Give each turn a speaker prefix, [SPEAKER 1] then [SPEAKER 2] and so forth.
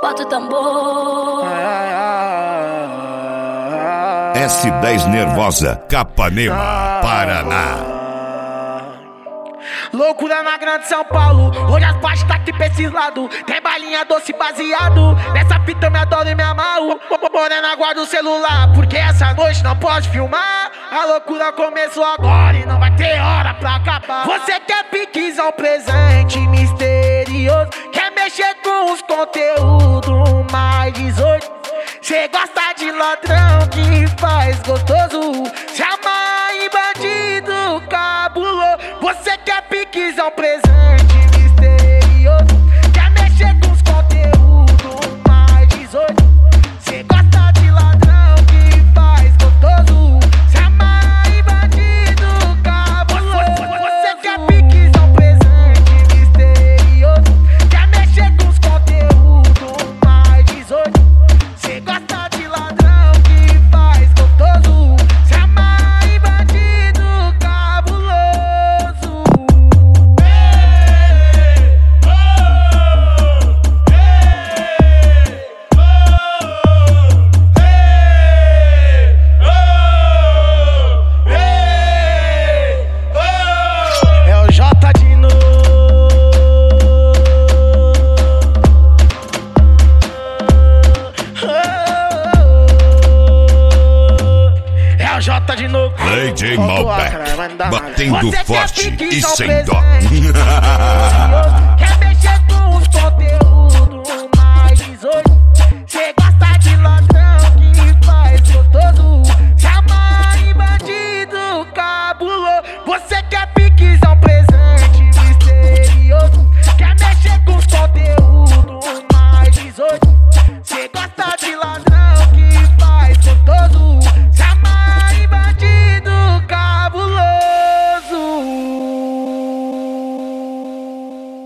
[SPEAKER 1] bota o tambor.
[SPEAKER 2] S10 Nervosa, Capanema, Paraná.
[SPEAKER 3] Loucura na grande São Paulo, hoje as partes tá aqui pra esses lados. Tem balinha doce baseado, nessa fita eu me adoro e me amarro. Morena, guarda o celular, porque essa noite não pode filmar. A loucura começou agora e não vai ter hora pra acabar. Você quer piquezão, presente misterioso, quer mexer com os conteúdos mais 18. Cê gosta de ladrão que faz gostoso, se amarra em bandido cabuloso. Você quer piquezão, presente misterioso, quer mexer com os conteúdos mais 18. Cê gosta de ladrão que faz gostoso, se amarra em bandido cabuloso. Você quer piquezão, presente misterioso, quer mexer com os conteúdos mais 18. Cê gosta de ladrão que faz gostoso, se amarra em bandido cabuloso. É o J de novo. É o J de novo.
[SPEAKER 2] DJ Malbec, batendo
[SPEAKER 3] Você quer
[SPEAKER 2] forte e
[SPEAKER 3] piquezão,
[SPEAKER 2] sem dó.
[SPEAKER 3] presente misterioso, quer